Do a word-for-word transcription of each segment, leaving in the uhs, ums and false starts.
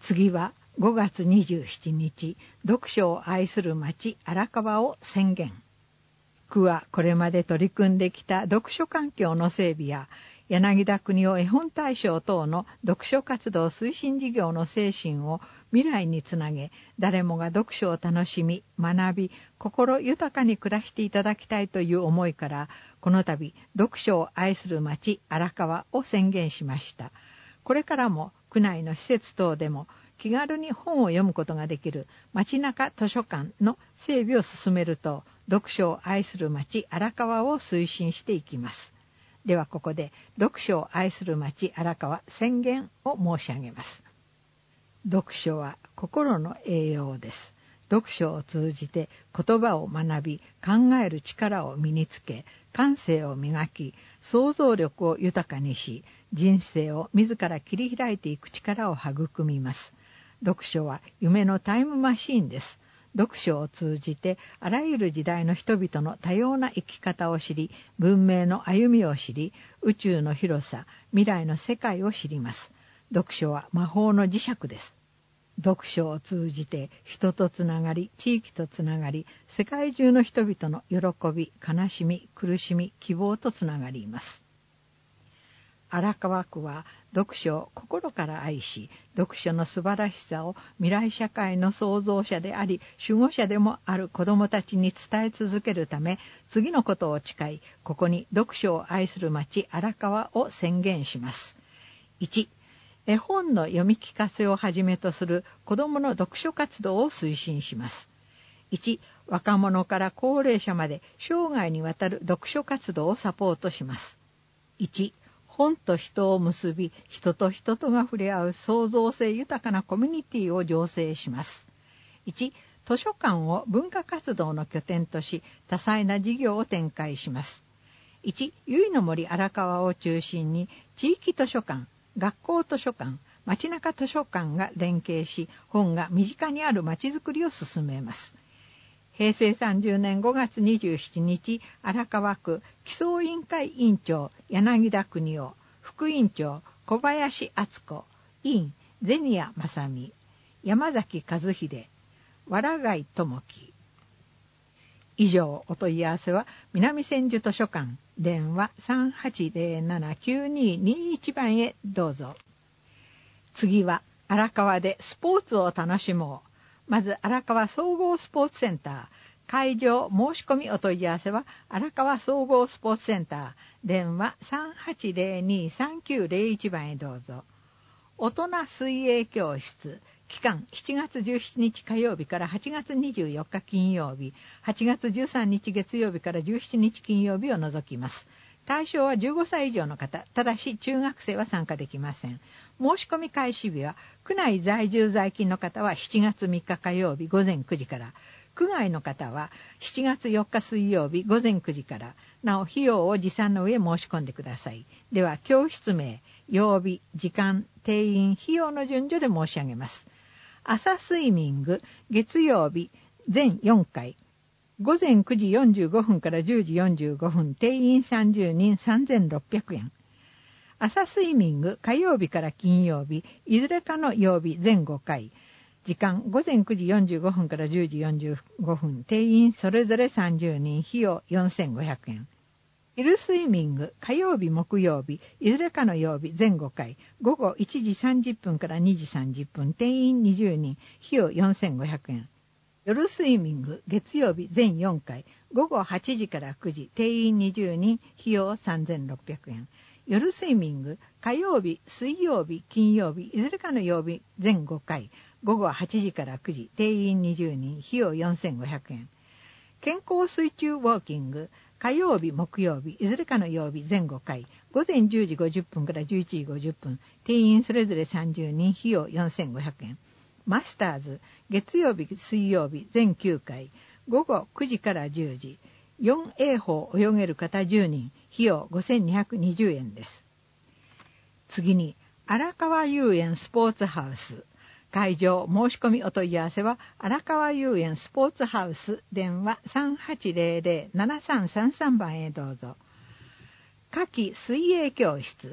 次はごがつにじゅうしちにち、読書を愛する町荒川を宣言。区はこれまで取り組んできた読書環境の整備や、柳田国夫絵本大賞等の読書活動推進事業の精神を未来につなげ、誰もが読書を楽しみ、学び、心豊かに暮らしていただきたいという思いから、この度、読書を愛する町荒川を宣言しました。これからも区内の施設等でも気軽に本を読むことができる街中図書館の整備を進めると、読書を愛する町荒川を推進していきます。ではここで読書を愛する町荒川宣言を申し上げます。読書は心の栄養です。読書を通じて言葉を学び、考える力を身につけ、感性を磨き、想像力を豊かにし、人生を自ら切り開いていく力を育みます。読書は夢のタイムマシーンです。読書を通じてあらゆる時代の人々の多様な生き方を知り、文明の歩みを知り、宇宙の広さ、未来の世界を知ります。読書は魔法の磁石です。読書を通じて人とつながり、地域とつながり、世界中の人々の喜び、悲しみ、苦しみ、希望とつながります。荒川区は読書を心から愛し、読書の素晴らしさを未来社会の創造者であり、守護者でもある子どもたちに伝え続けるため、次のことを誓い、ここに読書を愛する町荒川を宣言します。いち、絵本の読み聞かせをはじめとする子どもの読書活動を推進します。いち、若者から高齢者まで生涯にわたる読書活動をサポートします。いち、本と人を結び、人と人とが触れ合う創造性豊かなコミュニティを醸成します。いち、図書館を文化活動の拠点とし、多彩な事業を展開します。いち、ゆいの森荒川を中心に、地域図書館、学校図書館、街中図書館が連携し、本が身近にある街づくりを進めます。へいせいさんじゅうねんごがつにじゅうしちにち、荒川区基礎委員会委員長柳田邦夫、副委員長小林敦子、委員銭谷正美、山崎和秀、わらがい智樹。以上、お問い合わせは南千住図書館、電話 さんはちゼロななきゅうににいち 番へどうぞ。次は荒川でスポーツを楽しもう。まず荒川総合スポーツセンター、会場申し込みお問い合わせは荒川総合スポーツセンター、電話 さんはちゼロにさんきゅうゼロいち 番へどうぞ。大人水泳教室、期間しちがつじゅうしちにち火曜日からはちがつにじゅうよっか金曜日、はちがつじゅうさんにち月曜日からじゅうしちにち金曜日を除きます。対象はじゅうごさい以上の方、ただし中学生は参加できません。申し込み開始日は、区内在住在勤の方はしちがつみっか火曜日午前くじから、区外の方はしちがつよっか水曜日午前くじから、なお費用を持参の上申し込んでください。では、教室名、曜日、時間、定員、費用の順序で申し上げます。朝スイミング、月曜日、全よんかい。ごぜんくじよんじゅうごふんからじゅうじよんじゅうごふん、定員さんじゅうにんさんぜんろっぴゃくえん。朝スイミング、火曜日から金曜日、いずれかの曜日全ごかい。時間、ごぜんくじよんじゅうごふんからじゅうじよんじゅうごふん、定員それぞれさんじゅうにん、費用よんせんごひゃくえん。昼スイミング、火曜日、木曜日、いずれかの曜日全ごかい。午後いちじさんじゅっぷんからにじさんじゅっぷん、定員にじゅうにん、費用よんせんごひゃくえん。夜スイミング、月曜日全よんかい、午後はちじからくじ、定員にじゅうにん、費用さんぜんろっぴゃくえん。夜スイミング、火曜日、水曜日、金曜日、いずれかの曜日全ごかい、午後はちじからくじ、定員にじゅうにん、費用よんせんごひゃくえん。健康水中ウォーキング、火曜日、木曜日、いずれかの曜日全ごかい、午前じゅうじごじゅっぷんからじゅういちじごじゅっぷん、定員それぞれさんじゅうにん、費用よんせんごひゃくえん。マスターズ、月曜日、水曜日、全きゅうかい、午後くじからじゅうじ、よんえいほう泳げる方じゅうにん、費用ごせんにひゃくにじゅうえんです。次に、荒川遊園スポーツハウス。会場、申し込みお問い合わせは、荒川遊園スポーツハウス、電話 さんはちゼロゼロななさんさんさん 番へどうぞ。夏季水泳教室。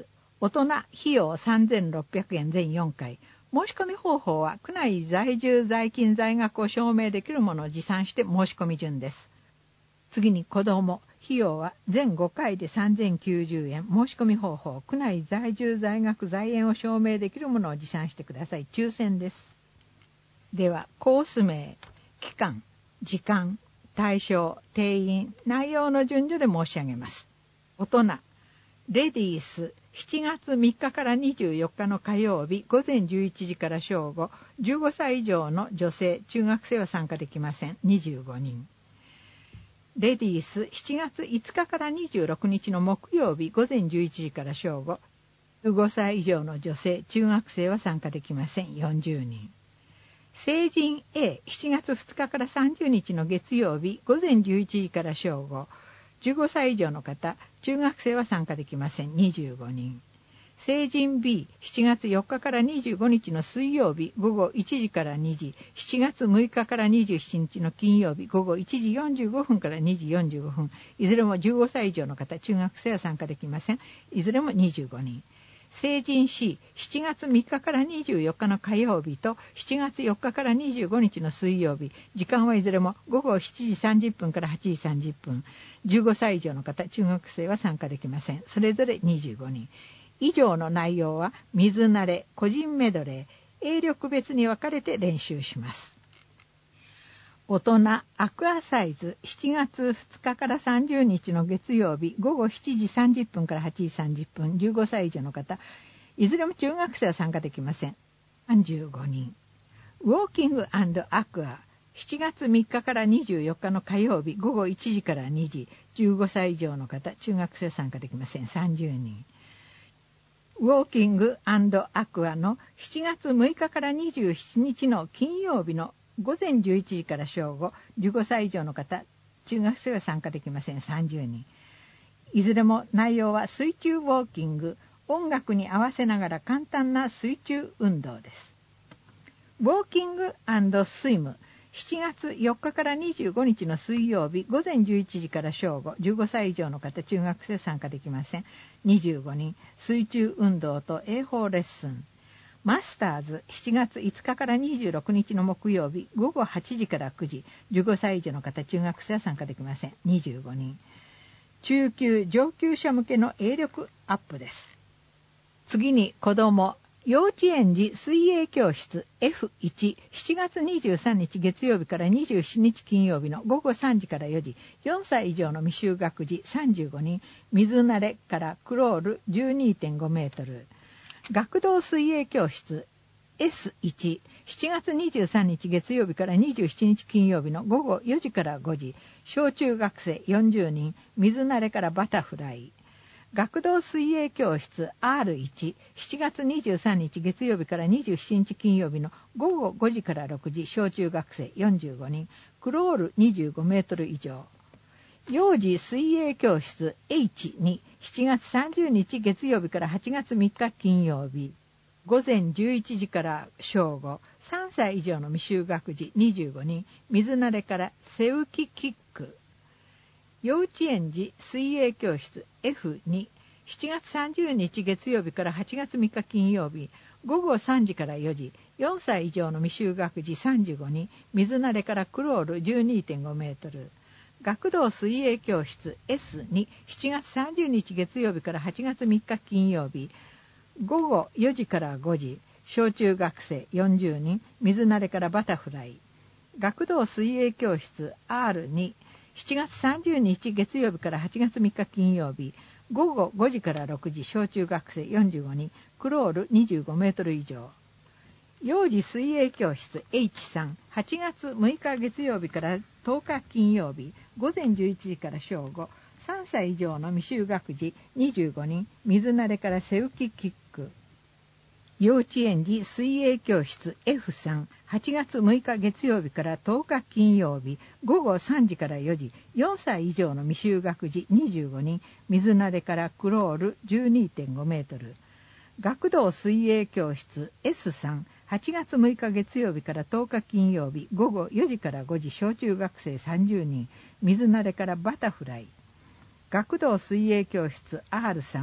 大人費用さんぜんろっぴゃくえん全よんかい。申し込み方法は区内在住在勤在学を証明できるものを持参して申し込み順です。次に子ども費用は全ごかいでさんぜんきゅうじゅうえん。申し込み方法、区内在住在学在園を証明できるものを持参してください。抽選です。ではコース名、期間、時間、対象、定員、内容の順序で申し上げます。大人レディースしちがつみっかからにじゅうよっかの火曜日午前じゅういちじから正午、じゅうごさい以上の女性中学生は参加できません。にじゅうごにん。レディースしちがついつかからにじゅうろくにちの木曜日午前じゅういちじから正午、じゅうごさい以上の女性中学生は参加できません。よんじゅうにん。成人 A しちがつふつかからさんじゅうにちの月曜日午前じゅういちじから正午、じゅうごさい以上の方中学生は参加できません。にじゅうごにん。成人 B しちがつよっかからにじゅうごにちの水曜日午後いちじからにじ、しちがつむいかからにじゅうしちにちの金曜日午後いちじよんじゅうごふんからにじよんじゅうごふん、いずれもじゅうごさい以上の方中学生は参加できません。いずれもにじゅうごにん。成人 C しちがつみっかからにじゅうよっかの火曜日としちがつよっかからにじゅうごにちの水曜日、時間はいずれも午後しちじさんじゅっぷんからはちじさんじゅっぷん、じゅうごさい以上の方中学生は参加できません。それぞれにじゅうごにん。以上の内容は水慣れ、個人メドレー、泳力別に分かれて練習します。大人アクアサイズしちがつふつかからさんじゅうにちの月曜日午後しちじさんじゅっぷんからはちじさんじゅっぷん、じゅうごさい以上の方いずれも中学生は参加できません。さんじゅうごにん。ウォーキング&アクアしちがつみっかからにじゅうよっかの火曜日午後いちじからにじ、じゅうごさい以上の方中学生は参加できません。さんじゅうにん。ウォーキング&アクアのしちがつむいかからにじゅうしちにちの金曜日の午前じゅういちじから正午、じゅうごさい以上の方中学生は参加できません。さんじゅうにん。いずれも内容は水中ウォーキング、音楽に合わせながら簡単な水中運動です。ウォーキング&スイムしちがつよっかからにじゅうごにちの水曜日午前じゅういちじから正午、じゅうごさい以上の方中学生参加できません。にじゅうごにん。水中運動と泳法レッスン。マスターズしちがついつかからにじゅうろくにちの木曜日午後はちじからくじ、じゅうごさい以上の方中学生は参加できません。にじゅうごにん。中級上級者向けの泳力アップです。次に子ども幼稚園児水泳教室 エフいち しちがつにじゅうさんにち月曜日からにじゅうしちにち金曜日の午後さんじからよじ、よんさい以上の未就学児さんじゅうごにん、水慣れからクロール じゅうにてんごメートル。学童水泳教室 エスいち しちがつにじゅうさんにち月曜日からにじゅうしちにち金曜日の午後よじからごじ、小中学生よんじゅうにん、水慣れからバタフライ。学童水泳教室 アールいち しちがつにじゅうさんにち月曜日からにじゅうしちにち金曜日の午後ごじからろくじ、小中学生よんじゅうごにん、クロールにじゅうごメートル以上。幼児水泳教室 エイチに しちがつさんじゅうにち月曜日からはちがつみっか金曜日午前じゅういちじから正午、さんさい以上の未就学児にじゅうごにん、水慣れから背浮きキック。幼稚園児水泳教室 エフに しちがつさんじゅうにち月曜日からはちがつみっか金曜日午後さんじからよじ、よんさい以上の未就学児さんじゅうごにん、水慣れからクロール じゅうにてんごメートル。学童水泳教室 エスに しちがつさんじゅうにち月曜日からはちがつみっか金曜日午後よじからごじ、小中学生よんじゅうにん、水慣れからバタフライ。学童水泳教室 アールに しちがつさんじゅうにち月曜日からはちがつみっか金曜日午後ごじからろくじ、小中学生よんじゅうごにん、クロールにじゅうごメートル以上。幼児水泳教室 エイチさん はちがつむいか月曜日からとおか金曜日午前じゅういちじから正午、さんさい以上の未就学児にじゅうごにん、水慣れから背浮きキック。幼稚園児水泳教室 エフさん はちがつむいか月曜日からとおか金曜日午後さんじからよじ、よんさい以上の未就学児にじゅうごにん、水慣れからクロール じゅうにてんごメートル。学童水泳教室 エスさん はちがつむいか月曜日からとおか金曜日午後よじからごじ、小中学生さんじゅうにん、水慣れからバタフライ。学童水泳教室 アールさん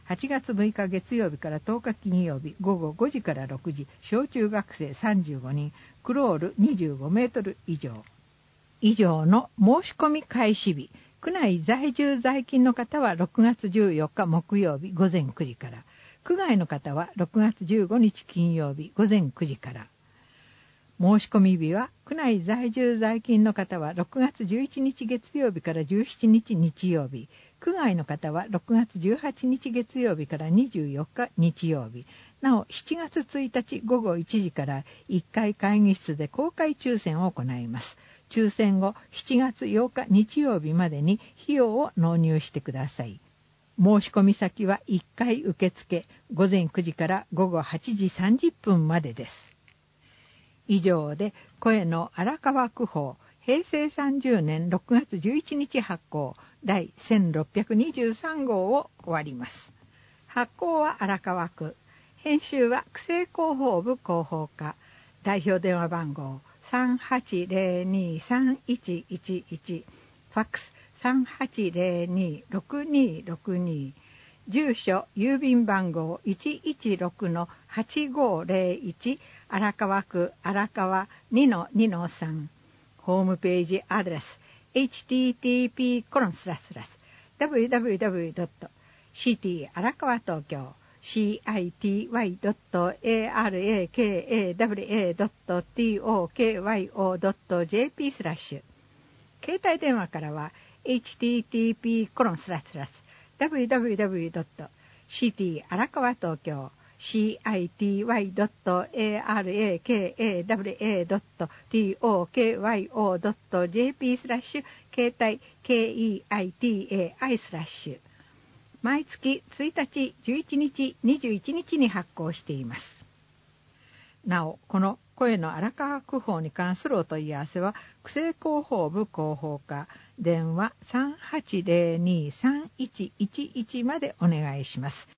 はちがつむいか月曜日からとおか金曜日ごごごじからろくじ、小中学生さんじゅうごにん、クロールにじゅうごメートル以上。以上の申し込み開始日、区内在住在勤の方はろくがつじゅうよっか木曜日ごぜんくじから、区外の方はろくがつじゅうごにち金曜日ごぜんくじから。申し込み日は区内在住在勤の方はろくがつじゅういちにち月曜日からじゅうしちにち日曜日、区外の方はろくがつじゅうはちにち月曜日からにじゅうよっか日曜日。なおしちがつついたちごごいちじからいっかい会議室で公開抽選を行います。抽選後しちがつようか日曜日までに費用を納入してください。申し込み先はいっかい受付、ごぜんくじからごごはちじさんじゅっぷんまでです。以上で声の荒川区報へいせいさんじゅうねんろくがつじゅういちにち発行第せんろっぴゃくにじゅうさんごうを終わります。発行は荒川区、編集は区政広報部広報課、代表電話番号 さんはちぜろにさんいちいちいち、ファックス さんはちぜろにろくにろくに、住所郵便番号 いちいちろくのはちごぜろいち、荒川区荒川 にのにのさん、ホームページアドレス エイチティーティーピーコロンスラスラス ダブリューダブリューダブリュードットシーティー 荒川東京 シーアイティーワイドットエーアールエーケーエーダブリューエードットティーオーケーワイオードットジェーピー スラッシュ、携帯電話からは エイチティーティーピーコロンスラスラス ダブリューダブリューダブリュードットシーティー 荒川東京 シーアイティーワイドットエーアールエーケーエーダブリューエードットティーオーケーワイオードットジェーピー スラッシュ携帯 ケーイーアイティーエーアイ スラッシュ、毎月ついたち、じゅういちにち、にじゅういちにちに発行しています。なお、この声の荒川区報に関するお問い合わせは区政広報部広報課、電話 さんはちぜろにさんいちいちいち までお願いします。